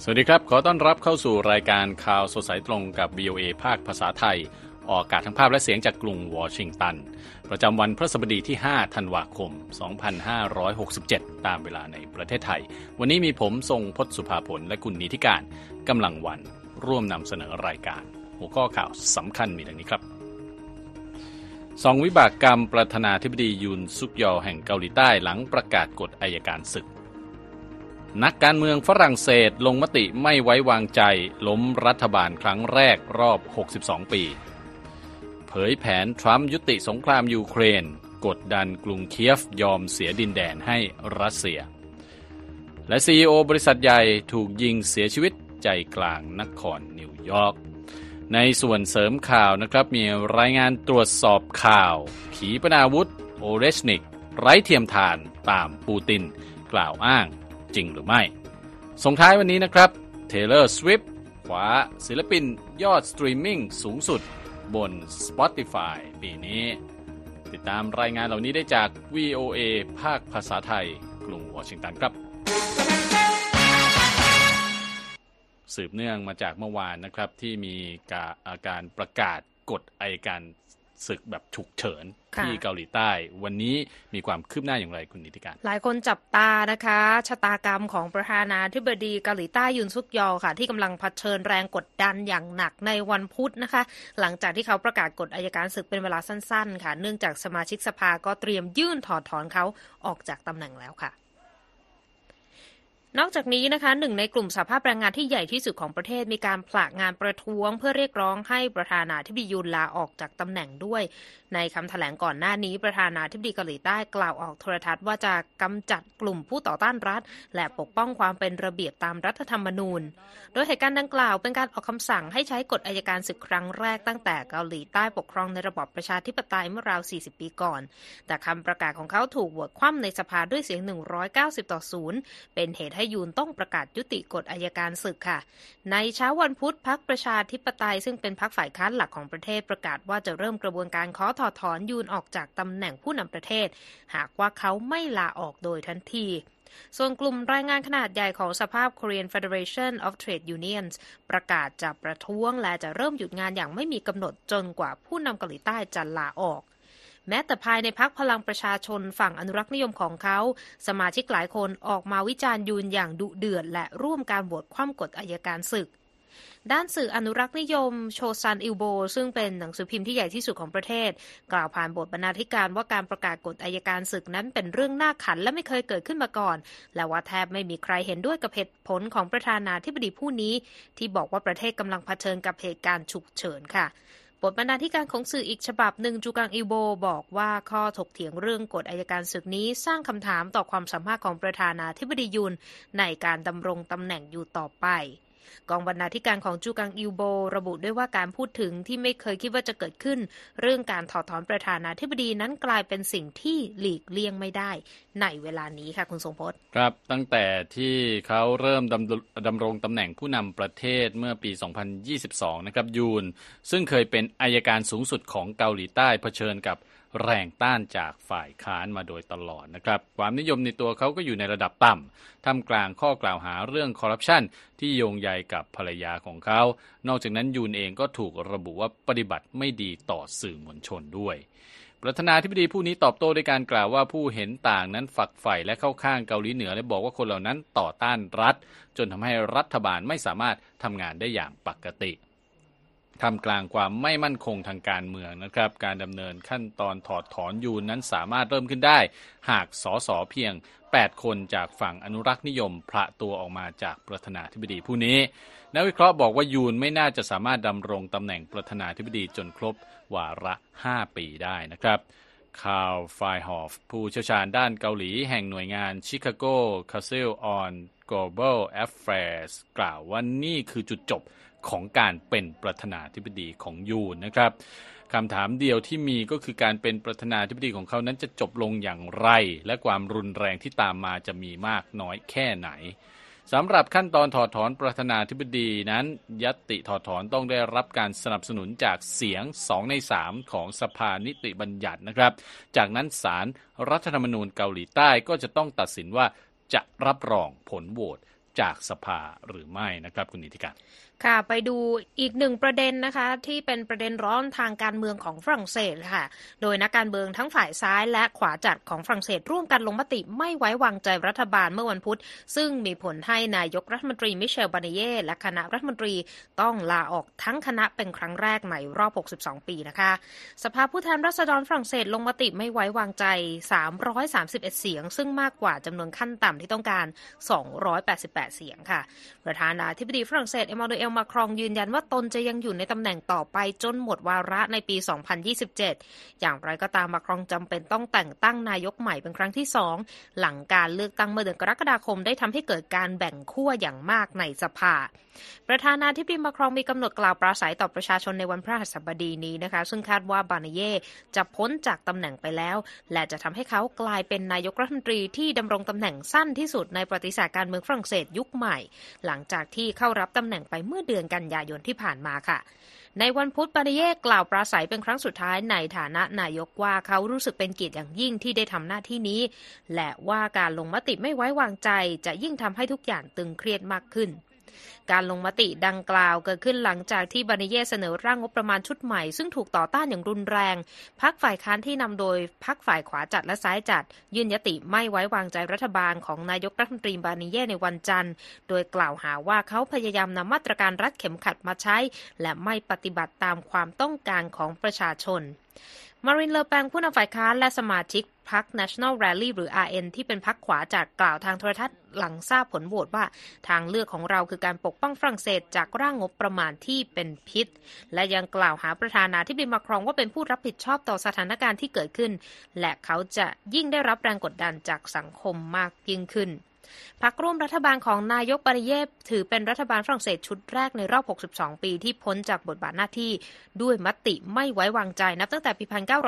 วัสดีครับขอต้อนรับเข้าสู่รายการข่าวสดสายตรงกับ VOA ภาคภาษาไทยออกอากาศทั้งภาพและเสียงจากกรุงวอชิงตันประจำวันพฤหัสบดีที่5ธันวาคม2567ตามเวลาในประเทศไทยวันนี้มีผมทรงพจน์สุภาผลและคุณนิติการกำลังวันร่วมนำเสนอรายการหัวข้อข่าวสำคัญมีดังนี้ครับ2วิบากกรรมประธานาธิบดียุนซุกยอแห่งเกาหลีใต้หลังประกาศกฎอัยการศึกนักการเมืองฝรั่งเศสลงมติไม่ไว้วางใจล้มรัฐบาลครั้งแรกรอบ62ปีเผยแผนทรัมป์ยุติสงครามยูเครนกดดันกรุงเคียฟยอมเสียดินแดนให้รัสเซียและ CEO บริษัทใหญ่ถูกยิงเสียชีวิตใจกลางนครนิวยอร์กในส่วนเสริมข่าวนะครับมีรายงานตรวจสอบข่าวขีปนาวุธโอเรชนิกไร้เทียมทานตามปูตินกล่าวอ้างจริงหรือไม่ส่งท้ายวันนี้นะครับ Taylor Swift คว้าศิลปินยอดสตรีมมิ่งสูงสุดบน Spotify ปีนี้ติดตามรายงานเหล่านี้ได้จาก VOA ภาคภาษาไทยกรุงวอชิงตันครับสืบเนื่องมาจากเมื่อวานนะครับที่มีการประกาศกฎอัยการศึกแบบฉุกเฉินที่เกาหลีใต้วันนี้มีความคืบหน้าอย่างไรคุณนิติการหลายคนจับตานะคะชะตากรรมของประธานาธิบดีเกาหลีใต้ยุนซุกยอค่ะที่กำลังเผชิญแรงกดดันอย่างหนักในวันพุธนะคะหลังจากที่เขาประกาศกฎอัยการศึกเป็นเวลาสั้นๆค่ะเนื่องจากสมาชิกสภาก็เตรียมยื่นถอดถอนเขาออกจากตำแหน่งแล้วค่ะนอกจากนี้นะคะหนึ่งในกลุ่มสหภาพแรงงานที่ใหญ่ที่สุดของประเทศมีการผลักงานประท้วงเพื่อเรียกร้องให้ประธานาธิบดียุนลาออกจากตำแหน่งด้วยในคำแถลงก่อนหน้านี้ประธานาธิบดีเกาหลีใต้กล่าวออกโทรทัศน์ว่าจะกำจัดกลุ่มผู้ต่อต้านรัฐและปกป้องความเป็นระเบียบตามรัฐธรรมนูญโดยเหตุการณ์ดังกล่าวเป็นการออกคำสั่งให้ใช้กฎอัยการศึกครั้งแรกตั้งแต่เกาหลีใต้ปกครองในระบอบประชาธิปไตยเมื่อราว40ปีก่อนแต่คำประกาศของเขาถูกโหวตคว่ำในสภาด้วยเสียง190-0เป็นเหตุให้ยูนต้องประกาศยุติกฎอัยการศึกค่ะในเช้าวันพุธพรรคประชาธิปไตยซึ่งเป็นพรรคฝ่ายค้านหลักของประเทศประกาศว่าจะเริ่มกระบวนการขอถอดถอนยูนออกจากตำแหน่งผู้นำประเทศหากว่าเขาไม่ลาออกโดยทันทีส่วนกลุ่มแรงงานขนาดใหญ่ของสภาพ Korean Federation of Trade Unions ประกาศจะประท้วงและจะเริ่มหยุดงานอย่างไม่มีกำหนดจนกว่าผู้นำเกาหลีใต้จะลาออกแม้แต่ภายในพรรคพลังประชาชนฝั่งอนุรักษ์นิยมของเขาสมาชิกหลายคนออกมาวิจารณ์ยูนอย่างดุเดือดและร่วมการโหวตคว่ำกฎอัยการศึกด้านสื่ออนุรักษ์นิยมโชซันอิลโบซึ่งเป็นหนังสือพิมพ์ที่ใหญ่ที่สุดของประเทศกล่าวผ่านบทบรรณาธิการว่าการประกาศกฎอัยการศึกนั้นเป็นเรื่องน่าขันและไม่เคยเกิดขึ้นมาก่อนและว่าแทบไม่มีใครเห็นด้วยกับเหตุผลของประธานาธิบดีผู้นี้ที่บอกว่าประเทศกำลังเผชิญกับเหตุการณ์ฉุกเฉินค่ะบทบรรณาธิการของสื่ออีกฉบับหนึ่งจูกังอิโบบอกว่าข้อถกเถียงเรื่องกฎอัยการศึกนี้สร้างคำถามต่อความสามารถของประธานาธิบดียุนในการดำรงตำแหน่งอยู่ต่อไปกองบรรณาธิการของจูกังอิลโบระบุด้วยว่าการพูดถึงที่ไม่เคยคิดว่าจะเกิดขึ้นเรื่องการถอดถอนประธานาธิบดีนั้นกลายเป็นสิ่งที่หลีกเลี่ยงไม่ได้ในเวลานี้ค่ะคุณทรงพจน์ครับตั้งแต่ที่เขาเริ่มดำรงตำแหน่งผู้นำประเทศเมื่อปี2022นะครับยูนซึ่งเคยเป็นอัยการสูงสุดของเกาหลีใต้เผชิญกับแรงต้านจากฝ่ายค้านมาโดยตลอดนะครับความนิยมในตัวเขาก็อยู่ในระดับต่ำท่ามกลางข้อกล่าวหาเรื่องคอร์รัปชันที่โยงใยกับภรรยาของเขานอกจากนั้นยูนเองก็ถูกระบุว่าปฏิบัติไม่ดีต่อสื่อมวลชนด้วยประธานาธิบดีผู้นี้ตอบโต้ด้วยการกล่าวว่าผู้เห็นต่างนั้นฝักใฝ่และเข้าข้างเกาหลีเหนือและบอกว่าคนเหล่านั้นต่อต้านรัฐจนทำให้รัฐบาลไม่สามารถทำงานได้อย่างปกติท่ามกลางความไม่มั่นคงทางการเมืองนะครับการดำเนินขั้นตอนถอดถอนยูนนั้นสามารถเริ่มขึ้นได้หากสสเพียง8คนจากฝั่งอนุรักษ์นิยมพละตัวออกมาจากประธานาธิบดีผู้นี้นักวิเคราะห์บอกว่ายูนไม่น่าจะสามารถดำรงตำแหน่งประธานาธิบดีจนครบวาระ5ปีได้นะครับคาร์ล ไฟฮอฟผู้เชี่ยวชาญด้านเกาหลีแห่งหน่วยงาน Chicago Council on Global Affairs กล่าวว่านี่คือจุดจบของการเป็นประธานาธิบดีของยูนนะครับคำถามเดียวที่มีก็คือการเป็นประธานาธิบดีของเขานั้นจะจบลงอย่างไรและความรุนแรงที่ตามมาจะมีมากน้อยแค่ไหนสำหรับขั้นตอนถอดถอนประธานาธิบดีนั้นญัตติถอดถอนต้องได้รับการสนับสนุนจากเสียง2ใน3ของสภานิติบัญญัตินะครับจากนั้นศาลรัฐธรรมนูญเกาหลีใต้ก็จะต้องตัดสินว่าจะรับรองผลโหวตจากสภาหรือไม่นะครับคุณนิติการค่ะไปดูอีกหนึ่งประเด็นนะคะที่เป็นประเด็นร้อนทางการเมืองของฝรั่งเศสค่ะโดยนักการเมืองทั้งฝ่ายซ้ายและขวาจัดของฝรั่งเศสร่วมกันลงมติไม่ไว้วางใจรัฐบาลเมื่อวันพุธซึ่งมีผลให้นายกรัฐมนตรีมิเชล บาร์เนเย่และคณะรัฐมนตรีต้องลาออกทั้งคณะเป็นครั้งแรกในรอบ62ปีนะคะสภาผู้แทนราษฎรฝรั่งเศสลงมติไม่ไว้วางใจ331เสียงซึ่งมากกว่าจำนวนขั้นต่ำที่ต้องการ288เสียงค่ะประธานาธิบดีฝรั่งเศสเอมานูเอลมาครองยืนยันว่าตนจะยังอยู่ในตำแหน่งต่อไปจนหมดวาระในปี 2027 อย่างไรก็ตามมาครองจำเป็นต้องแต่งตั้งนายกใหม่เป็นครั้งที่2หลังการเลือกตั้งเมื่อเดือนกรกฎาคมได้ทำให้เกิดการแบ่งขั้วอย่างมากในสภาประธานาธิบดีมาครองมีกำหนดกล่าวปราศัยต่อประชาชนในวันพฤหัสบดีนี้นะคะซึ่งคาดว่าบาร์เนเย่จะพ้นจากตำแหน่งไปแล้วและจะทำให้เขากลายเป็นนายกรัฐมนตรีที่ดำรงตำแหน่งสั้นที่สุดในประวัติศาสตร์การเมืองฝรั่งเศสยุคใหม่หลังจากที่เข้ารับตำแหน่งไปเมื่อเดือนกันยายนที่ผ่านมาค่ะในวันพุธบาร์เนเย่กล่าวปราศัยเป็นครั้งสุดท้ายในฐานะนายกว่าเขารู้สึกเป็นเกียรติอย่างยิ่งที่ได้ทำหน้าที่นี้และว่าการลงมติไม่ไว้วางใจจะยิ่งทำให้ทุกอย่างตึงเครียดมากขึ้นการลงมติดังกล่าวเกิดขึ้นหลังจากที่บาร์เนเย่เสนอร่างงบประมาณชุดใหม่ซึ่งถูกต่อต้านอย่างรุนแรงพรรคฝ่ายค้านที่นำโดยพรรคฝ่ายขวาจัดและซ้ายจัดยื่นยติไม่ไว้วางใจรัฐบาลของนายกรัฐมนตรีบาร์เนเย่ในวันจันทร์โดยกล่าวหาว่าเขาพยายามนำมาตรการรัดเข็มขัดมาใช้และไม่ปฏิบัติตามความต้องการของประชาชนมาริน เลอแปงผู้นำฝ่ายค้านและสมาชิกพรรค National Rally หรือ RN ที่เป็นพรรคขวาจัดกล่าวทางโทรทัศน์หลังทราบผลโหวตว่าทางเลือกของเราคือการปกป้องฝรั่งเศสจากร่างงบประมาณที่เป็นพิษและยังกล่าวหาประธานาธิบดีมาครองว่าเป็นผู้รับผิดชอบต่อสถานการณ์ที่เกิดขึ้นและเขาจะยิ่งได้รับแรงกดดันจากสังคมมากยิ่งขึ้นพรรคร่วมรัฐบาลของนายกบาร์เนเย่ถือเป็นรัฐบาลฝรั่งเศสชุดแรกในรอบ62ปีที่พ้นจากบทบาทหน้าที่ด้วยมติไม่ไว้วางใจนับตั้งแต่ปี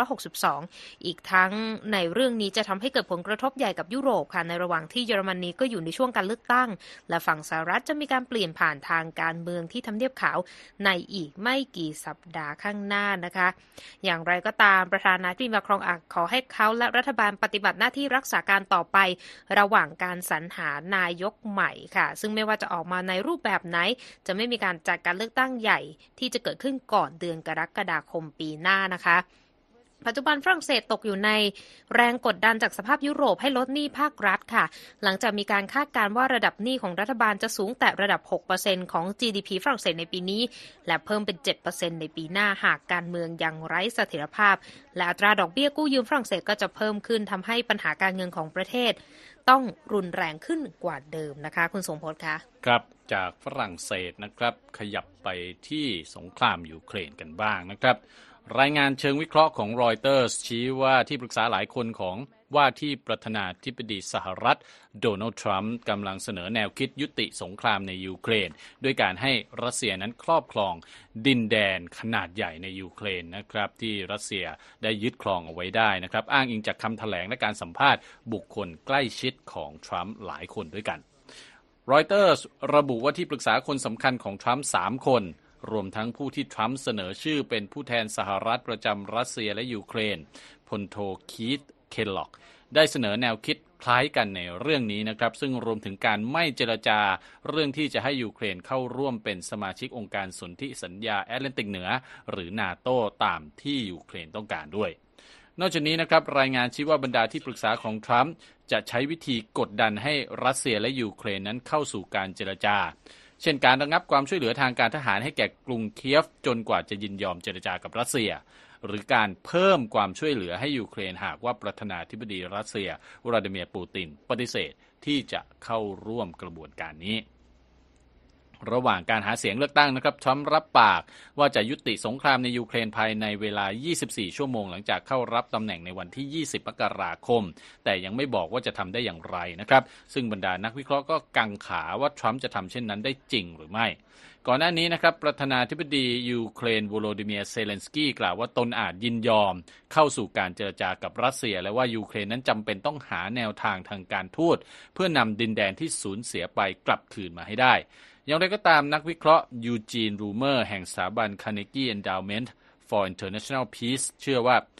1962อีกทั้งในเรื่องนี้จะทำให้เกิดผลกระทบใหญ่กับยุโรปค่ะในระหว่างที่เยอรมนีก็อยู่ในช่วงการเลือกตั้งและฝั่งสหรัฐจะมีการเปลี่ยนผ่านทางการเมืองที่ทำเนียบขาวในอีกไม่กี่สัปดาห์ข้างหน้านะคะอย่างไรก็ตามประธานาธิบดีมาครองขอให้เขาและรัฐบาลปฏิบัติหน้าที่รักษาการต่อไประหว่างการสรรหานายกใหม่ค่ะซึ่งไม่ว่าจะออกมาในรูปแบบไหนจะไม่มีการจัดการเลือกตั้งใหญ่ที่จะเกิดขึ้นก่อนเดือนกรกฎาคมปีหน้านะคะปัจจุบันฝรั่งเศสตกอยู่ในแรงกดดันจากสภาพยุโรปให้ลดหนี้ภาครัฐค่ะหลังจากมีการคาดการณ์ว่าระดับหนี้ของรัฐบาลจะสูงแต่ระดับ 6% ของ GDP ฝรั่งเศสในปีนี้และเพิ่มเป็น 7% ในปีหน้าหากการเมืองยังไร้เสถียรภาพและอัตราดอกเบี้ยกู้ยืมฝรั่งเศสก็จะเพิ่มขึ้นทำให้ปัญหาการเงินของประเทศต้องรุนแรงขึ้นกว่าเดิมนะคะคุณสมพศคะครับจากฝรั่งเศสนะครับขยับไปที่สงครามยูเครนกันบ้างนะครับรายงานเชิงวิเคราะห์ของรอยเตอร์สชี้ว่าที่ปรึกษาหลายคนของว่าที่ประธานาธิบดีสหรัฐโดนัลด์ทรัมป์กำลังเสนอแนวคิดยุติสงครามในยูเครนด้วยการให้รัสเซียนั้นครอบครองดินแดนขนาดใหญ่ในยูเครนนะครับที่รัสเซียได้ยึดครองเอาไว้ได้นะครับอ้างอิงจากคำแถลงและการสัมภาษณ์บุคคลใกล้ชิดของทรัมป์หลายคนด้วยกันรอยเตอร์ระบุว่าที่ปรึกษาคนสำคัญของทรัมป์3คนรวมทั้งผู้ที่ทรัมป์เสนอชื่อเป็นผู้แทนสหรัฐประจำรัสเซียและยูเครนพลโทคีธ เคลล็อกได้เสนอแนวคิดคล้ายกันในเรื่องนี้นะครับซึ่งรวมถึงการไม่เจรจาเรื่องที่จะให้ยูเครนเข้าร่วมเป็นสมาชิกองค์การสนธิสัญญาแอตแลนติกเหนือหรือนาโต้ตามที่ยูเครนต้องการด้วยนอกจากนี้นะครับรายงานชี้ว่าบรรดาที่ปรึกษาของทรัมป์จะใช้วิธีกดดันให้รัสเซียและยูเครนนั้นเข้าสู่การเจรจาเช่นการระงับความช่วยเหลือทางการทหารให้แก่กรุงเคียฟจนกว่าจะยินยอมเจรจากับรัสเซียหรือการเพิ่มความช่วยเหลือให้ยูเครนหากว่าประธานาธิบดีรัสเซียวลาดิเมียร์ปูตินปฏิเสธที่จะเข้าร่วมกระบวนการนี้ระหว่างการหาเสียงเลือกตั้งนะครับทรัมป์รับปากว่าจะยุติสงครามในยูเครนภายในเวลา24ชั่วโมงหลังจากเข้ารับตำแหน่งในวันที่20มกราคมแต่ยังไม่บอกว่าจะทำได้อย่างไรนะครับซึ่งบรรดานักวิเคราะห์ก็กังขาว่าทรัมป์จะทำเช่นนั้นได้จริงหรือไม่ก่อนหน้านี้นะครับประธานาธิบดียูเครนโวโลดิเมียร์เซเลนสกี้กล่าวว่าตนอาจยินยอมเข้าสู่การเจรจากับรัสเซียและว่ายูเครนนั้นจำเป็นต้องหาแนวทางทางการทูตเพื่อนำดินแดนที่สูญเสียไปกลับคืนมาให้ได้อย่างไรก็ตามนักวิเคราะห์ยูจีน รูเมอร์แห่งสถาบัน Carnegie Endowment for International Peace เชื่อว่า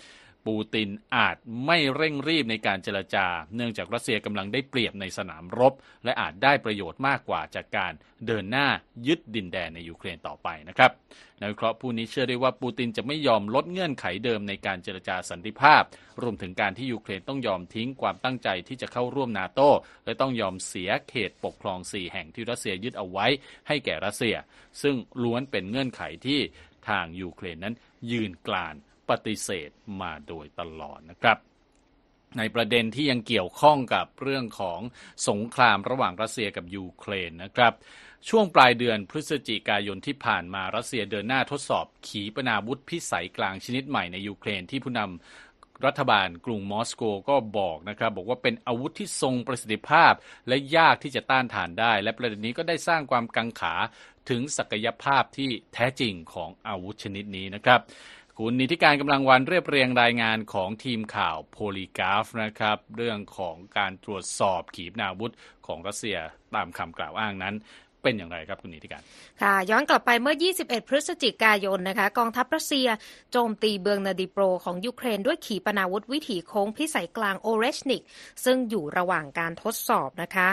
ปูตินอาจไม่เร่งรีบในการเจรจาเนื่องจากรัสเซียกำลังได้เปรียบในสนามรบและอาจได้ประโยชน์มากกว่าจากการเดินหน้ายึดดินแดนในยูเครนต่อไปนะครับนักวิเคราะห์ผู้นี้เชื่อได้ว่าปูตินจะไม่ยอมลดเงื่อนไขเดิมในการเจรจาสันติภาพรวมถึงการที่ยูเครนต้องยอมทิ้งความตั้งใจที่จะเข้าร่วมนาโต้และต้องยอมเสียเขตปกครอง4แห่งที่รัสเซียยึดเอาไว้ให้แก่รัสเซียซึ่งล้วนเป็นเงื่อนไขที่ทางยูเครนนั้นยืนกรานปฏิเสธมาโดยตลอดนะครับในประเด็นที่ยังเกี่ยวข้องกับเรื่องของสงครามระหว่างรัสเซียกับยูเครนนะครับช่วงปลายเดือนพฤศจิกายนที่ผ่านมารัสเซียเดินหน้าทดสอบขีปนาวุธพิสัยกลางชนิดใหม่ในยูเครนที่ผู้นำรัฐบาลกรุงมอสโกก็บอกนะครับบอกว่าเป็นอาวุธที่ทรงประสิทธิภาพและยากที่จะต้านทานได้และประเด็นนี้ก็ได้สร้างความกังขาถึงศักยภาพที่แท้จริงของอาวุธชนิดนี้นะครับคุณนิติการกำลังวันเรียบเรียงรายงานของทีมข่าวโพลีกราฟนะครับเรื่องของการตรวจสอบขีปนาวุธของรัสเซียตามคำกล่าวอ้างนั้นเป็นอย่างไรครับคุณนิติการค่ะย้อนกลับไปเมื่อ21พฤศจิกายนนะคะกองทัพรัสเซียโจมตีเมืองนาดิโปรของยูเครนด้วยขีปนาวุธวิถีโค้งพิสัยกลางโอเรชนิกซึ่งอยู่ระหว่างการทดสอบนะคะ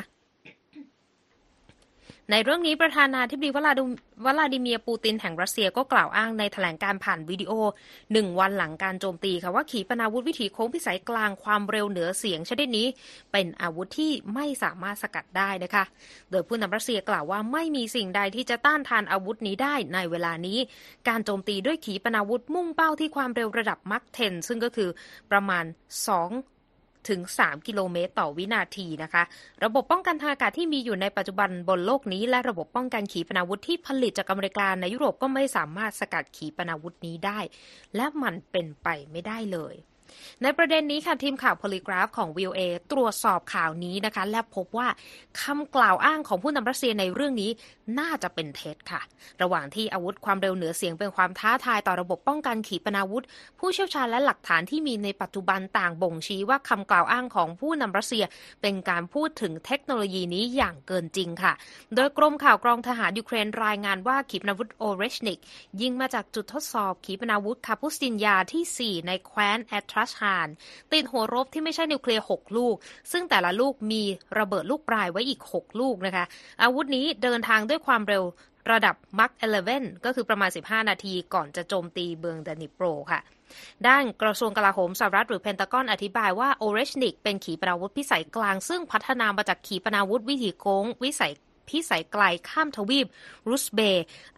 ในเรื่องนี้ประธานาธิบดีวลาดิเมียร์ปูตินแห่งรัสเซียก็กล่าวอ้างในแถลงการผ่านวิดีโอ1วันหลังการโจมตีค่ะว่าขีปนาวุธวิถีโค้งพิสัยกลางความเร็วเหนือเสียงชนิดนี้เป็นอาวุธที่ไม่สามารถสกัดได้นะคะโดยผู้นำรัสเซียกล่าวว่าไม่มีสิ่งใดที่จะต้านทานอาวุธนี้ได้ในเวลานี้การโจมตีด้วยขีปนาวุธมุ่งเป้าที่ความเร็วระดับมัค10ซึ่งก็คือประมาณ2 ถึง 3 กิโลเมตรต่อวินาทีนะคะระบบป้องกันทางอากาศที่มีอยู่ในปัจจุบันบนโลกนี้และระบบป้องกันขีปนาวุธที่ผลิตจากอเมริกาในยุโรปก็ไม่สามารถสกัดขีปนาวุธนี้ได้และมันเป็นไปไม่ได้เลยในประเด็นนี้ค่ะทีมข่าวโพลีกราฟของ VOA ตรวจสอบข่าวนี้นะคะและพบว่าคำกล่าวอ้างของผู้นำรัสเซียในเรื่องนี้น่าจะเป็นเท็จค่ะระหว่างที่อาวุธความเร็วเหนือเสียงเป็นความท้าทายต่อระบบป้องกันขีปนาวุธผู้เชี่ยวชาญและหลักฐานที่มีในปัจจุบันต่างบ่งชี้ว่าคำกล่าวอ้างของผู้นำรัสเซียเป็นการพูดถึงเทคโนโลยีนี้อย่างเกินจริงค่ะโดยกรมข่าวกรองทหารยูเครนรายงานว่าขีปนาวุธโอเรชนิกยิงมาจากจุดทดสอบขีปนาวุธคาปุสตินยาที่4ในแคว้นแอตรัชฮานติดหัวรบที่ไม่ใช่นิวเคลียร์6ลูกซึ่งแต่ละลูกมีระเบิดลูกปลายไว้อีก6ลูกนะคะอาวุธนี้เดินทางด้วยความเร็วระดับมัค11ก็คือประมาณ15นาทีก่อนจะโจมตีเมืองดานิโปรค่ะด้านกระทรวงกลาโหมสหรัฐหรือเพนทากอนอธิบายว่าโอเรชนิกเป็นขีปนาวุธพิสัยกลางซึ่งพัฒนามาจากขีปนาวุธวิถีโค้งพิสัยไกลข้ามทวีปรุสเบย์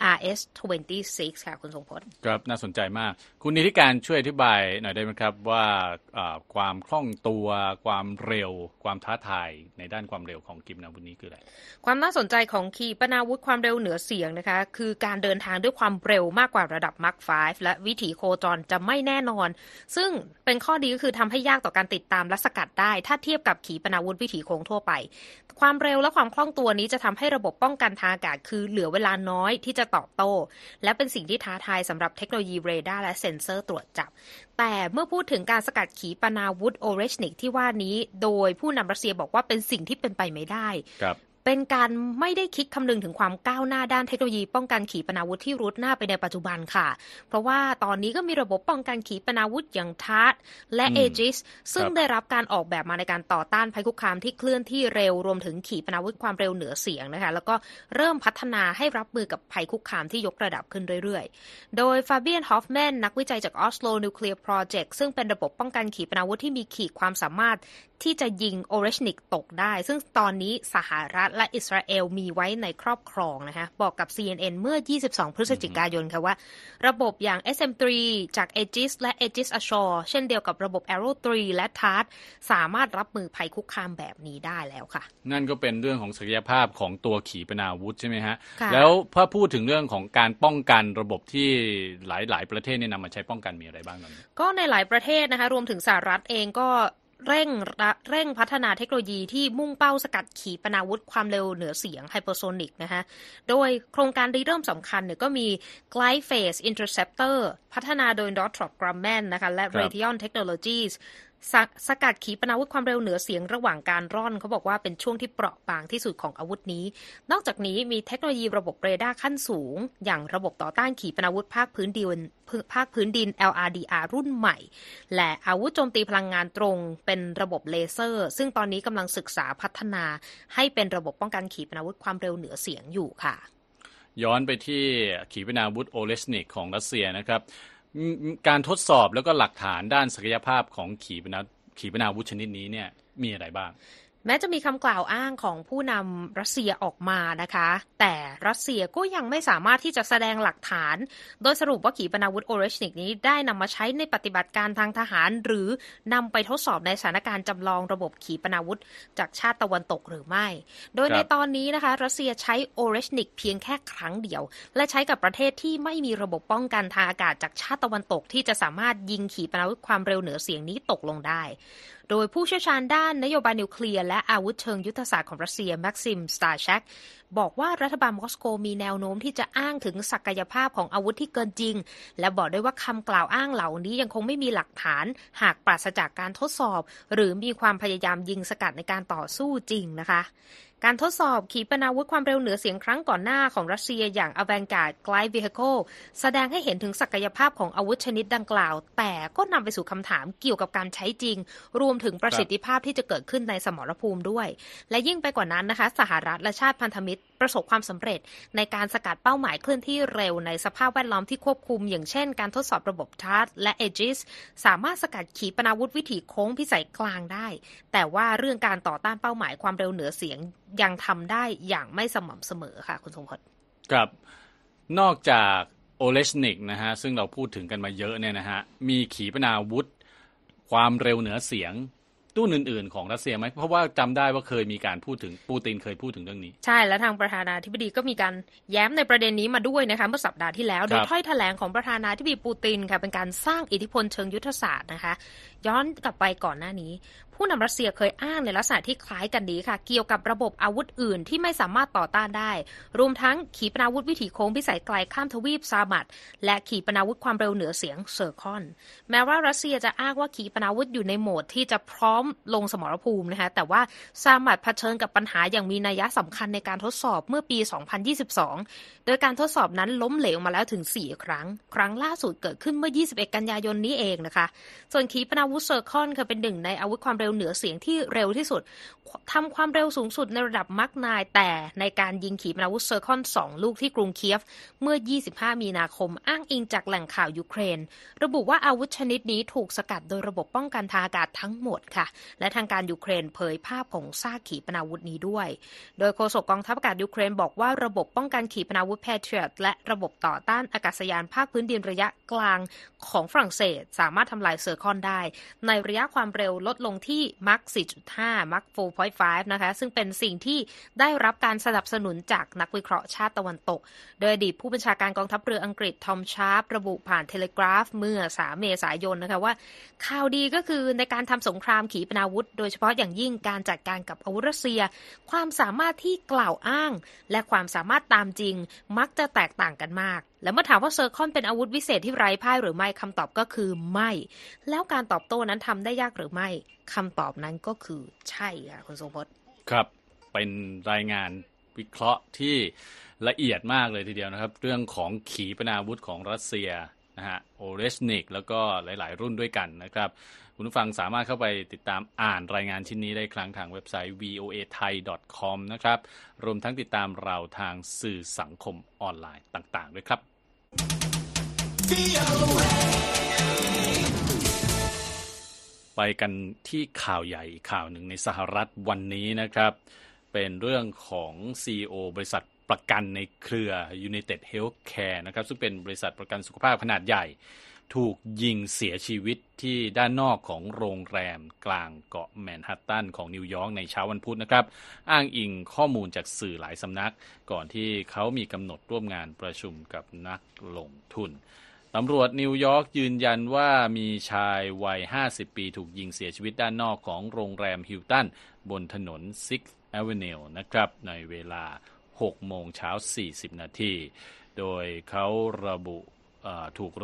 RS-26 ค่ะคุณทรงพจน์ครับน่าสนใจมากคุณนิติการช่วยอธิบายหน่อยได้ไหมครับว่าความคล่องตัวความเร็วความท้าทายในด้านความเร็วของขีปนาวุธนี้คืออะไรความน่าสนใจของขีปนาวุธความเร็วเหนือเสียงนะคะคือการเดินทางด้วยความเร็วมากกว่าระดับมัค5และวิถีโคจรจะไม่แน่นอนซึ่งเป็นข้อดีก็คือทำให้ยากต่อการติดตามและสกัดได้ถ้าเทียบกับขีปนาวุธวิถีโค้งทั่วไปความเร็วและความคล่องตัวนี้จะทำให้ระบบป้องกันทางอากาศคือเหลือเวลาน้อยที่จะตอบโต้และเป็นสิ่งที่ท้าทายสำหรับเทคโนโลยีเรดาร์และเซ็นเซอร์ตรวจจับแต่เมื่อพูดถึงการสกัดขีปนาวุธโอเรชนิกที่ว่านี้โดยผู้นำรัสเซียบอกว่าเป็นสิ่งที่เป็นไปไม่ได้เป็นการไม่ได้คิดคำนึงถึงความก้าวหน้าด้านเทคโนโลยีป้องกันขีปนาวุธที่รุดหน้าไปในปัจจุบันค่ะเพราะว่าตอนนี้ก็มีระบบป้องกันขีปนาวุธอย่างทาร์ตและเอจิสซึ่งได้รับการออกแบบมาในการต่อต้านภัยคุกคามที่เคลื่อนที่เร็วรวมถึงขีปนาวุธความเร็วเหนือเสียงนะคะแล้วก็เริ่มพัฒนาให้รับมือกับภัยคุกคามที่ยกระดับขึ้นเรื่อยๆโดยฟาเบียนฮอฟแมนนักวิจัยจาก Oslo Nuclear Project ซึ่งเป็นระบบป้องกันขีปนาวุธที่มีขีดความสามารถที่จะยิงโอเรชนิกตกได้ซึ่งตอนนี้สหรัฐและอิสราเอลมีไว้ในครอบครองนะคะบอกกับ CNN เมื่อ22พฤศจิกายนค่ะว่าระบบอย่าง SM-3 จาก Aegis และ Aegis Ashore เช่นเดียวกับระบบ Arrow 3 และ THAAD สามารถรับมือภัยคุกคามแบบนี้ได้แล้วค่ะนั่นก็เป็นเรื่องของศักยภาพของตัวขีปนาวุธใช่ไหมฮะแล้วพอพูดถึงเรื่องของการป้องกันระบบที่หลายประเทศเนี่ยนำมาใช้ป้องกันมีอะไรบ้างตอนนี้ก็ในหลายประเทศนะคะรวมถึงสหรัฐเองก็เร่งพัฒนาเทคโนโลยีที่มุ่งเป้าสกัดขีปนาวุธความเร็วเหนือเสียงไฮเปอร์โซนิกนะคะโดยโครงการเริ่มสำคัญเนี่ยก็มี Glide Phase Interceptor พัฒนาโดย Northrop Grumman นะคะและ Raytheon Technologies สกัดขีปนาวุธความเร็วเหนือเสียงระหว่างการร่อนเขาบอกว่าเป็นช่วงที่เปราะบางที่สุดของอาวุธนี้นอกจากนี้มีเทคโนโลยีระบบเรดาร์ขั้นสูงอย่างระบบต่อต้านขีปนาวุธภาคพื้นดิน LRDR รุ่นใหม่และอาวุธโจมตีพลังงานตรงเป็นระบบเลเซอร์ซึ่งตอนนี้กำลังศึกษาพัฒนาให้เป็นระบบป้องกันขีปนาวุธความเร็วเหนือเสียงอยู่ค่ะย้อนไปที่ขีปนาวุธโอเลชนิกของรัสเซียนะครับการทดสอบแล้วก็หลักฐานด้านศักยภาพของขีปนาวุธชนิดนี้เนี่ยมีอะไรบ้างแม้จะมีคำกล่าวอ้างของผู้นำรัสเซียออกมานะคะแต่รัสเซียก็ยังไม่สามารถที่จะแสดงหลักฐานโดยสรุปว่าขีปนาวุธโอเรชนิกนี้ได้นำมาใช้ในปฏิบัติการทางทหารหรือนำไปทดสอบในสถานการณ์จำลองระบบขีปนาวุธจากชาติตะวันตกหรือไม่โดยในตอนนี้นะคะรัสเซียใช้โอเรชนิกเพียงแค่ครั้งเดียวและใช้กับประเทศที่ไม่มีระบบป้องกันทางอากาศจากชาติตะวันตกที่จะสามารถยิงขีปนาวุธความเร็วเหนือเสียงนี้ตกลงได้โดยผู้เชี่ยวชาญด้านนโยบายนิวเคลียร์และอาวุธเชิงยุทธศาสตร์ของรัสเซียแม็กซิม สตาร์แชกบอกว่ารัฐบาลมอสโกมีแนวโน้มที่จะอ้างถึงศักยภาพของอาวุธที่เกินจริงและบอกด้วยว่าคำกล่าวอ้างเหล่านี้ยังคงไม่มีหลักฐานหากปราศจากการทดสอบหรือมีความพยายามยิงสกัดในการต่อสู้จริงนะคะการทดสอบขีปนาวุธความเร็วเหนือเสียงครั้งก่อนหน้าของรัสเซียอย่าง Avangard Glide Vehicle แสดงให้เห็นถึงศักยภาพของอาวุธชนิดดังกล่าวแต่ก็นำไปสู่คำถามเกี่ยวกับการใช้จริงรวมถึงประสิทธิภาพที่จะเกิดขึ้นในสมรภูมิด้วยและยิ่งไปกว่านั้นนะคะสหรัฐและชาติพันธมิตรประสบความสำเร็จในการสกัดเป้าหมายเคลื่อนที่เร็วในสภาพแวดล้อมที่ควบคุมอย่างเช่นการทดสอบระบบทาร์ตและเอจิสสามารถสกัดขีปนาวุธวิถีโค้งพิสัยกลางได้แต่ว่าเรื่องการต่อต้านเป้าหมายความเร็วเหนือเสียงยังทำได้อย่างไม่สม่ำเสมอค่ะคุณทรงพจน์ครับนอกจากโอเลชนิกนะฮะซึ่งเราพูดถึงกันมาเยอะเนี่ยนะฮะมีขีปนาวุธความเร็วเหนือเสียงตู้อื่นๆของรัสเซียไหมเพราะว่าจำได้ว่าเคยมีการพูดถึงปูตินเคยพูดถึงเรื่องนี้ใช่และทางประธานาธิบดีก็มีการแย้มในประเด็นนี้มาด้วยนะคะเมื่อสัปดาห์ที่แล้วโดยถ้อยแถลงของประธานาธิบดีปูตินค่ะเป็นการสร้างอิทธิพลเชิงยุทธศาสตร์นะคะย้อนกลับไปก่อนหน้านี้ผู้นำรัสเซียเคยอ้างในลักษณะที่คล้ายกันนี้ค่ะเกี่ยวกับระบบอาวุธอื่นที่ไม่สามารถต่อต้านได้รวมทั้งขีปนาวุธวิถีโค้งพิสัยไกลข้ามทวีปซามัดและขีปนาวุธความเร็วเหนือเสียงเซอร์คอนแม้ว่ารัสเซียจะอ้างว่าขีปนาวุธอยู่ในโหมดที่จะพร้อมลงสมรภูมินะคะแต่ว่าซามัดเผชิญกับปัญหาอย่างมีนัยสำคัญในการทดสอบเมื่อปี 2022 โดยการทดสอบนั้นล้มเหลวมาแล้วถึง 4 ครั้งครั้งล่าสุดเกิดขึ้นเมื่อ 21 กันยายนนี้เองนะคะส่วนขีปนาวุธเซอร์คอนคือเป็นหนึ่งในอาวุธความเร็วเหนือเสียงที่เร็วที่สุดทำความเร็วสูงสุดในระดับมักไนน์แต่ในการยิงขีปนาวุธเซอร์คอน2 ลูกที่กรุงเคียฟเมื่อ 25 มีนาคมอ้างอิงจากแหล่งข่าวยูเครนระบุว่าอาวุธชนิดนี้ถูกสกัดโดยระบบป้องกันทางอากาศทั้งหมดค่ะและทางการยูเครนเผยภาพของซากขีปนาวุธนี้ด้วยโดยโฆษกกองทัพอากาศยูเครนบอกว่าระบบป้องกันขีปนาวุธแพทริอตและระบบต่อต้านอากาศยานภาคพื้นดินระยะกลางของฝรั่งเศสสามารถทำลายเซอร์คอนได้ในระยะความเร็วลดลงที่มัก 4.5 มัก 4.5 นะคะซึ่งเป็นสิ่งที่ได้รับการสนับสนุนจากนักวิเคราะห์ชาติตะวันตกโดยอดีตผู้บัญชาการกองทัพเรืออังกฤษทอมชาร์ประบุผ่านเทเลกราฟเมื่อ 3 เมษายนนะคะว่าข่าวดีก็คือในการทำสงครามขีปนาวุธโดยเฉพาะอย่างยิ่งการจัดการกับอาวุธรัสเซียความสามารถที่กล่าวอ้างและความสามารถตามจริงมักจะแตกต่างกันมากและเมื่อถามว่าเซอร์คอนเป็นอาวุธวิเศษที่ไร้พ่ายหรือไม่คำตอบก็คือไม่แล้วการตอบโต้นั้นทำได้ยากหรือไม่คำตอบนั้นก็คือใช่ค่ะคุณทรงพจน์ครับเป็นรายงานวิเคราะห์ที่ละเอียดมากเลยทีเดียวนะครับเรื่องของขีปนาวุธของรัสเซียนะฮะโอเรชนิกแล้วก็หลายๆรุ่นด้วยกันนะครับคุณผู้ฟังสามารถเข้าไปติดตามอ่านรายงานชิ้นนี้ได้ครั้งทางเว็บไซต์ voathai.com นะครับรวมทั้งติดตามเราทางสื่อสังคมออนไลน์ต่างๆด้วยครับไปกันที่ข่าวใหญ่ข่าวหนึ่งในสหรัฐวันนี้นะครับเป็นเรื่องของ CEO บริษัทประกันในเครือ United Healthcare นะครับซึ่งเป็นบริษัทประกันสุขภาพขนาดใหญ่ถูกยิงเสียชีวิตที่ด้านนอกของโรงแรมกลางเกาะแมนฮัตตันของนิวยอร์กในเช้าวันพุธนะครับอ้างอิงข้อมูลจากสื่อหลายสำนักก่อนที่เขามีกำหนดร่วมงานประชุมกับนักลงทุนตำรวจนิวยอร์กยืนยันว่ามีชายวัย50 ปีถูกยิงเสียชีวิตด้านนอกของโรงแรมฮิลตันบนถนน Sixth Avenue นะครับในเวลา 6 โมงเช้า 40 นาทีโดยเขาถูกระบุ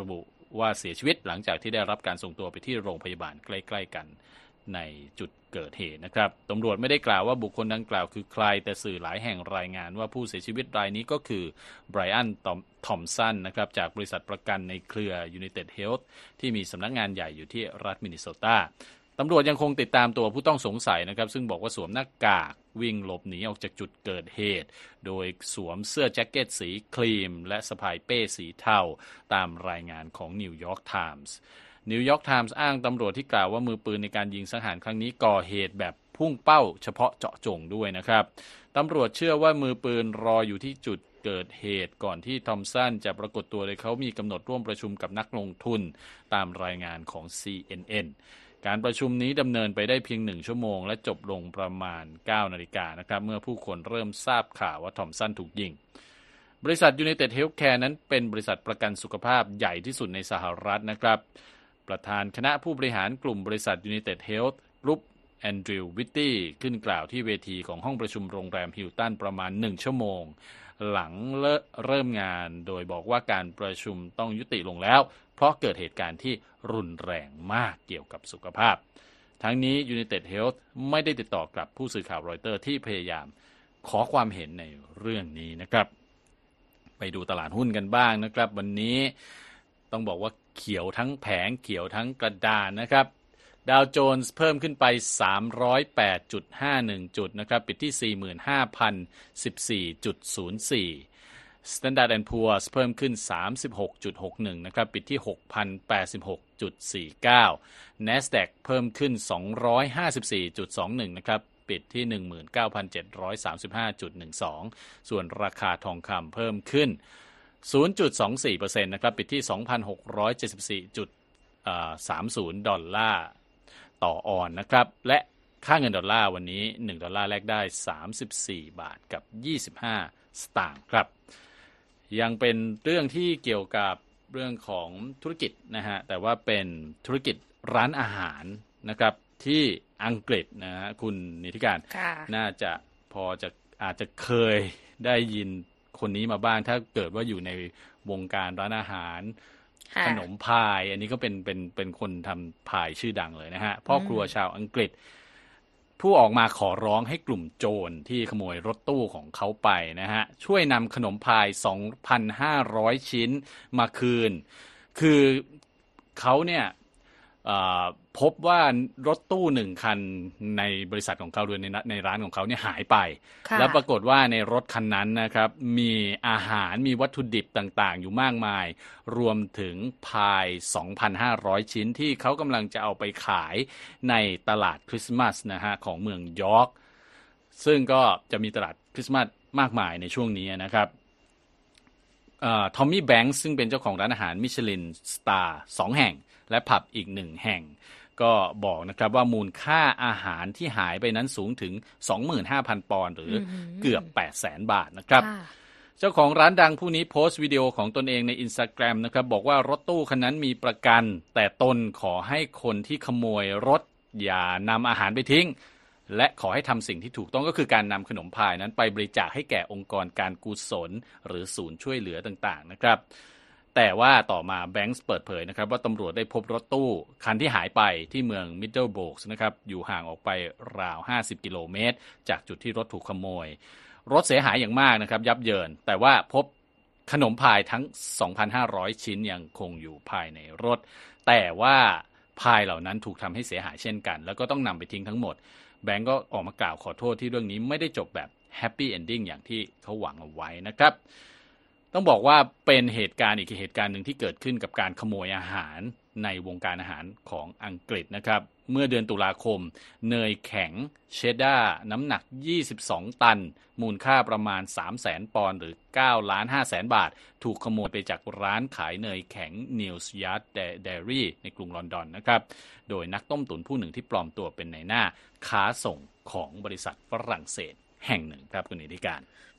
ว่าเสียชีวิตหลังจากที่ได้รับการส่งตัวไปที่โรงพยาบาลใกล้ๆกันในจุดเกิดเหตุนะครับตำรวจไม่ได้กล่าวว่าบุคคลดังกล่าวคือใครแต่สื่อหลายแห่งรายงานว่าผู้เสียชีวิตรายนี้ก็คือไบรอันทอมสันนะครับจากบริษัทประกันในเครือ United Health ที่มีสำนักงานใหญ่อยู่ที่รัฐมินนิโซตาตำรวจยังคงติดตามตัวผู้ต้องสงสัยนะครับซึ่งบอกว่าสวมหน้ากากวิ่งหลบหนีออกจากจุดเกิดเหตุโดยสวมเสื้อแจ็คเก็ตสีครีมและสะพายเป้สีเทาตามรายงานของนิวยอร์กไทมส์นิวยอร์กไทมส์อ้างตำรวจที่กล่าวว่ามือปืนในการยิงสังหารครั้งนี้ก่อเหตุแบบพุ่งเป้าเฉพาะเจาะจงด้วยนะครับตำรวจเชื่อว่ามือปืนรออยู่ที่จุดเกิดเหตุก่อนที่ทอมสันจะปรากฏตัวโดยเขามีกำหนดร่วมประชุมกับนักลงทุนตามรายงานของ CNNการประชุมนี้ดำเนินไปได้เพียง1ชั่วโมงและจบลงประมาณ 9 นาฬิกานะครับเมื่อผู้คนเริ่มทราบข่าวว่าทอมสันถูกยิงบริษัท United Healthcare นั้นเป็นบริษัทประกันสุขภาพใหญ่ที่สุดในสหรัฐนะครับประธานคณะผู้บริหารกลุ่มบริษัท United Health Group แอนดริว วิตตี้ขึ้นกล่าวที่เวทีของห้องประชุมโรงแรมฮิลตันประมาณ1ชั่วโมงหลังเริ่มงานโดยบอกว่าการประชุมต้องยุติลงแล้วเพราะเกิดเหตุการณ์ที่รุนแรงมากเกี่ยวกับสุขภาพทั้งนี้ United Health ไม่ได้ติดต่อกลับผู้สื่อข่าวรอยเตอร์ที่พยายามขอความเห็นในเรื่องนี้นะครับไปดูตลาดหุ้นกันบ้างนะครับวันนี้ต้องบอกว่าเขียวทั้งแผงเขียวทั้งกระดานนะครับดาวโจนส์เพิ่มขึ้นไป 308.51 จุดนะครับปิดที่ 45,014.04 Standard & Poor's เพิ่มขึ้น 36.61 นะครับปิดที่ 6,086.49 NASDAQ เพิ่มขึ้น 254.21 นะครับปิดที่ 19,735.12 ส่วนราคาทองคำเพิ่มขึ้น 0.24% นะครับปิดที่ 2,674.30 ดอลลาร์ต่อออนนะครับและค่าเงินดอลลาร์วันนี้1ดอลลาร์แลกได้34บาทกับ25สตางค์ครับยังเป็นเรื่องที่เกี่ยวกับเรื่องของธุรกิจนะฮะแต่ว่าเป็นธุรกิจร้านอาหารนะครับที่อังกฤษนะฮะคุณนิติการน่าจะพอจะอาจจะเคยได้ยินคนนี้มาบ้างถ้าเกิดว่าอยู่ในวงการร้านอาหารขนมพายอันนี้ก็เป็นคนทำพายชื่อดังเลยนะฮะพ่อครัวชาวอังกฤษผู้ออกมาขอร้องให้กลุ่มโจรที่ขโมยรถตู้ของเขาไปนะฮะช่วยนำขนมพาย 2,500 ชิ้นมาคืนคือเขาเนี่ยพบว่ารถตู้1คันในบริษัทของเขาด้วยในร้านของเขาเนี่ยหายไปแล้วปรากฏว่าในรถคันนั้นนะครับมีอาหารมีวัตถุดิบต่างๆอยู่มากมายรวมถึงพาย 2,500 ชิ้นที่เขากำลังจะเอาไปขายในตลาดคริสต์มาสนะฮะของเมืองยอร์กซึ่งก็จะมีตลาดคริสต์มาสมากมายในช่วงนี้นะครับทอมมี่แบงค์ซึ่งเป็นเจ้าของร้านอาหารมิชลินสตาร์2แห่งและผับอีก1แห่งก็บอกนะครับว่ามูลค่าอาหารที่หายไปนั้นสูงถึง 25,000 ปอนด์หรือเกือบ 800,000 บาทนะครับเจ้าของร้านดังผู้นี้โพสต์วิดีโอของตนเองใน Instagram นะครับบอกว่ารถตู้คันนั้นมีประกันแต่ตนขอให้คนที่ขโมยรถอย่านำอาหารไปทิ้งและขอให้ทำสิ่งที่ถูกต้องก็คือการนำขนมพายนั้นไปบริจาคให้แก่องค์กรการกุศลหรือศูนย์ช่วยเหลือต่างๆนะครับแต่ว่าต่อมาแบงค์เปิดเผยนะครับว่าตำรวจได้พบรถตู้คันที่หายไปที่เมืองมิดเดิลโบรกส์นะครับอยู่ห่างออกไปราว50กิโลเมตรจากจุดที่รถถูกขโมยรถเสียหายอย่างมากนะครับยับเยินแต่ว่าพบขนมพายทั้ง 2,500 ชิ้นยังคงอยู่ภายในรถแต่ว่าพายเหล่านั้นถูกทำให้เสียหายเช่นกันแล้วก็ต้องนำไปทิ้งทั้งหมดแบงก์ก็ออกมากล่าวขอโทษที่เรื่องนี้ไม่ได้จบแบบแฮปปี้เอนดิ้งอย่างที่เขาหวังเอาไว้นะครับต้องบอกว่าเป็นเหตุการณ์อีกเหตุการณ์หนึ่งที่เกิดขึ้นกับการขโมยอาหารในวงการอาหารของอังกฤษนะครับเมื่อเดือนตุลาคมเนยแข็งเชดดาร์น้ำหนัก22ตันมูลค่าประมาณ 300,000 ปอนด์หรือ 9,500,000 บาทถูกขโมยไปจากร้านขายเนยแข็ง News Yard Dairy ในกรุงลอนดอนนะครับโดยนักต้มตุ๋นผู้หนึ่งที่ปลอมตัวเป็นนายหน้าค้าส่งของบริษัทฝรั่งเศสแห่งหนึ่งครับคุณนิติการ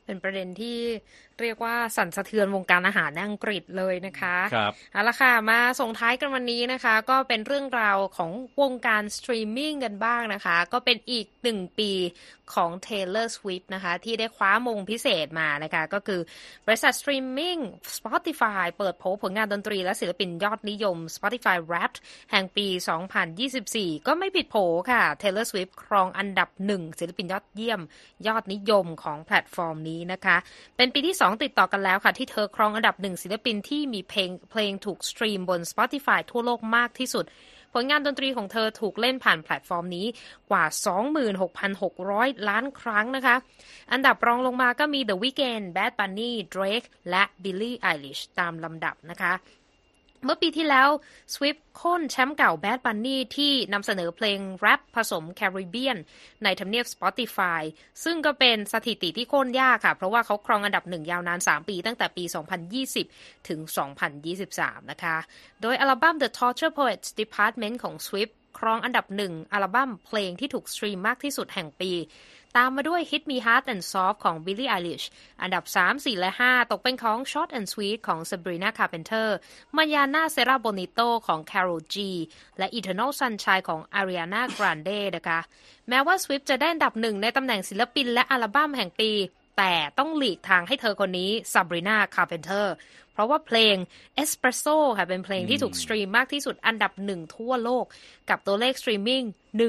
เป็นประเด็นที่เรียกว่าสั่นสะเทือนวงการอาหารในอังกฤษเลยนะคะครับเอาละค่ะมาส่งท้ายกันวันนี้นะคะก็เป็นเรื่องราวของวงการสตรีมมิ่งกันบ้างนะคะก็เป็นอีก1 ปีของ Taylor Swift นะคะที่ได้คว้ามงพิเศษมานะคะก็คือบริษัทสตรีมมิ่ง Spotify เปิดโผผลงานดนตรีและศิลปินยอดนิยม Spotify Wrapped แห่งปี 2024 ก็ไม่ผิดโผค่ะ Taylor Swift ครองอันดับ1ศิลปินยอดเยี่ยมยอดนิยมของแพลตฟอร์มนี้นะคะเป็นปีที่2ติดต่อกันแล้วค่ะที่เธอครองอันดับ1ศิลปินที่มีเพลงถูกสตรีมบน Spotify ทั่วโลกมากที่สุดผลงานดนตรีของเธอถูกเล่นผ่านแพลตฟอร์มนี้กว่า 26,600 ล้านครั้งนะคะอันดับรองลงมาก็มี The Weeknd, Bad Bunny, Drake และ Billie Eilish ตามลำดับนะคะเมื่อปีที่แล้ว Swift โค่นแชมป์เก่า Bad Bunny ที่นำเสนอเพลงแรปผสมแคริบเบียนในทำเนียบ Spotify ซึ่งก็เป็นสถิติที่โค่นยากค่ะเพราะว่าเขาครองอันดับ1ยาวนาน3 ปีตั้งแต่ปี 2020 ถึง 2023 นะคะโดยอัลบั้ม The Torture Poets Department ของ Swift ครองอันดับ1อัลบั้มเพลงที่ถูกสตรีมมากที่สุดแห่งปีตามมาด้วย Hit Me Hard and Soft ของ Billie Eilish อันดับ3 4 และ 5 ตกเป็นของ Short and Sweet ของ Sabrina Carpenter Mañana Será Bonito ของ Karol G และ Eternal Sunshine ของ Ariana Grande นะคะแม้ว่า Swift จะได้อันดับ1ในตำแหน่งศิลปินและอัลบั้มแห่งปีแต่ต้องหลีกทางให้เธอคนนี้ Sabrina Carpenter เพราะว่าเพลง Espresso ค่ะเป็นเพลงที่ถูกสตรีมมากที่สุดอันดับ1ทั่วโลกกับตัวเลขสตรีมมิ่ง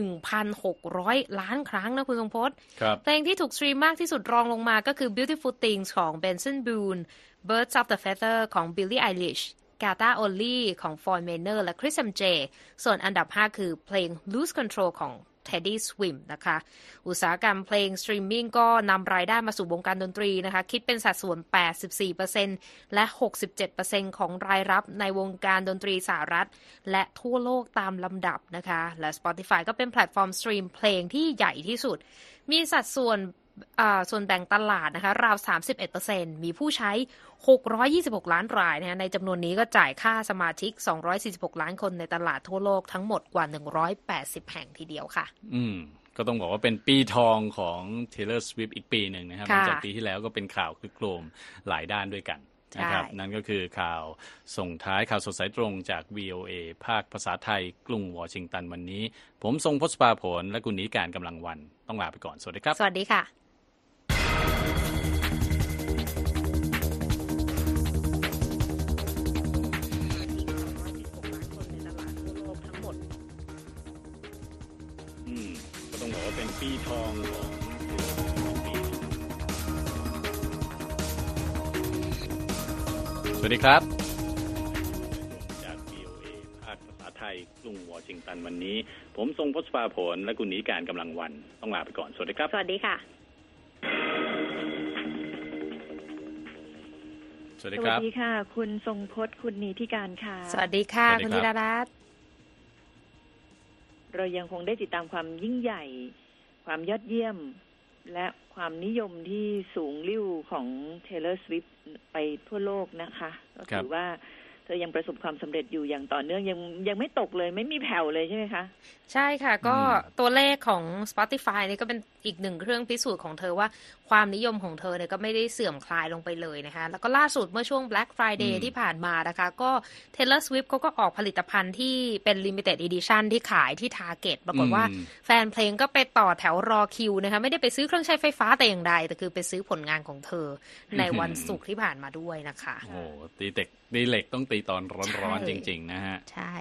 1,600 ล้านครั้งนะคุณทรงพจน์เพลงที่ถูกสตรีมมากที่สุดรองลงมาก็คือ Beautiful Things ของ Benson Boone Birds of the Feather ของ Billie Eilish Gata Only ของ Floyd Manor และ Chris MJ ส่วนอันดับ5คือเพลง Lose Control ของTeddy Swims นะคะอุตสาหกรรมเพลงสตรีมมิ่งก็นำรายได้มาสู่วงการดนตรีนะคะคิดเป็นสัดส่วน 84% และ 67% ของรายรับในวงการดนตรีสหรัฐและทั่วโลกตามลำดับนะคะและ Spotify ก็เป็นแพลตฟอร์มสตรีมเพลงที่ใหญ่ที่สุดมีสัดส่วนแบ่งตลาดนะคะราว 31% มีผู้ใช้626ล้านรายนะคะในจำนวนนี้ก็จ่ายค่าสมาชิก246ล้านคนในตลาดทั่วโลกทั้งหมดกว่า180แห่งทีเดียวค่ะก็ต้องบอกว่าเป็นปีทองของ Taylor Swift อีกปีหนึ่งนะครับหลังจากปีที่แล้วก็เป็นข่าวคึกโครมหลายด้านด้วยกันนะครับนั่นก็คือข่าวส่งท้ายข่าวสดสายตรงจาก VOA ภาคภาษาไทยกรุงวอชิงตันวันนี้ผมทรงพจน์ภาผลและคุณนิการกำลังวันต้องลาไปก่อนสวัสดีครับสวัสดีค่ะต้องบอกว่าเป็นปีทองของสวัสดีครับจาก VOA ภาคภาษาไทยกรุงวอชิงตันวันนี้ผมทรงพจน์ภาผลและคุณนิการกำลังวันต้องลาไปก่อนสวัสดีครับสวัสดีค่ะสวัสดีครับสวัสดีค่ะคุณทรงพจน์คุณนิติการค่ะสวัสดีค่ะคุณธีรรัตน์เรายังคงได้ติดตามความยิ่งใหญ่ความยอดเยี่ยมและความนิยมที่สูงลิ่วของ Taylor Swift ไปทั่วโลกนะคะก็ถือว่าเธอยังประสบความสำเร็จอยู่อย่างต่อเนื่องยังไม่ตกเลยไม่มีแผ่วเลยใช่ไหมคะใช่ค่ะก็ตัวเลขของ Spotify นี่ก็เป็นอีกหนึ่งเครื่องพิสูจน์ของเธอว่าความนิยมของเธอเนี่ยก็ไม่ได้เสื่อมคลายลงไปเลยนะคะแล้วก็ล่าสุดเมื่อช่วง Black Friday ที่ผ่านมานะคะก็ Taylor Swift เขาก็ออกผลิตภัณฑ์ที่เป็น Limited Edition ที่ขายที่ Target ปรากฏว่าแฟนเพลงก็ไปต่อแถวรอคิวนะคะไม่ได้ไปซื้อเครื่องใช้ไฟฟ้าแต่อย่างใดแต่คือไปซื้อผลงานของเธอในวันศุกร์ที่ผ่านมาด้วยนะคะโอ้ตีเหล็กต้องตีตอนร้อนๆจริงๆนะฮะใช่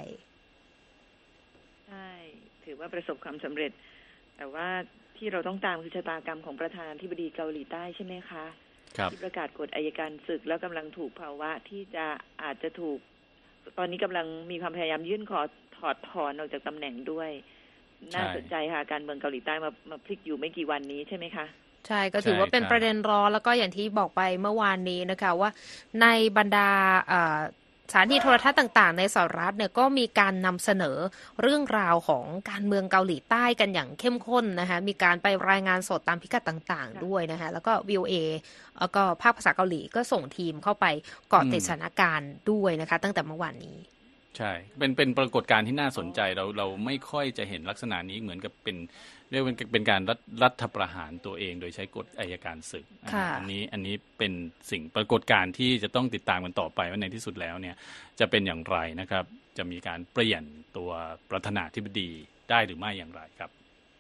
ถือว่าประสบความสำเร็จแต่ว่าที่เราต้องตามคือชะตากรรมของประธานาธิบดีเกาหลีใต้ใช่ไหมคะที่ประกาศกฎอัยการศึกแล้วกำลังถูกภาวะที่จะอาจจะถูกตอนนี้กำลังมีความพยายามยื่นขอถอดถอนออกจากตำแหน่งด้วยน่าสนใจค่ะการเมืองเกาหลีใต้มาพลิกอยู่ไม่กี่วันนี้ใช่ไหมคะใช่ก็ถือว่าเป็นประเด็นร้อนแล้วก็อย่างที่บอกไปเมื่อวานนี้นะคะว่าในบรรดาสถานีโทรทัศน์ต่างๆในสหรัฐเนี่ยก็มีการนำเสนอเรื่องราวของการเมืองเกาหลีใต้กันอย่างเข้มข้นนะคะมีการไปรายงานสดตามพิกัดต่างๆด้วยนะคะแล้วก็ VOA แล้วก็ภาคภาษาเกาหลีก็ส่งทีมเข้าไปเกาะติดสถานการณ์ด้วยนะคะตั้งแต่เมื่อวานนี้ใช่เป็นปรากฏการณ์ที่น่าสนใจเราไม่ค่อยจะเห็นลักษณะนี้เหมือนกับเรียกว่าเป็นการรัฐประหารตัวเองโดยใช้กฎอัยการศึกอันนี้เป็นสิ่งปรากฏการณ์ที่จะต้องติดตามกันต่อไปว่าในที่สุดแล้วเนี่ยจะเป็นอย่างไรนะครับจะมีการเปลี่ยนตัวประธานาธิบดีได้หรือไม่อย่างไรครับ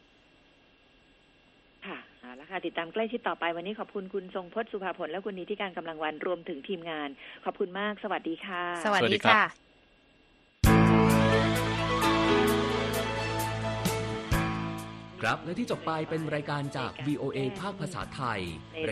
ค่ะเอาละค่ะติดตามใกล้ชิดต่อไปวันนี้ขอบคุณคุณทรงพจน์สุภาผลและคุณนิติการกำลังวันรวมถึงทีมงานขอบคุณมากสวัสดีค่ะสวัสดีค่ะครับและที่จบไปเป็นรายการจาก VOA ภาคภาษาไทย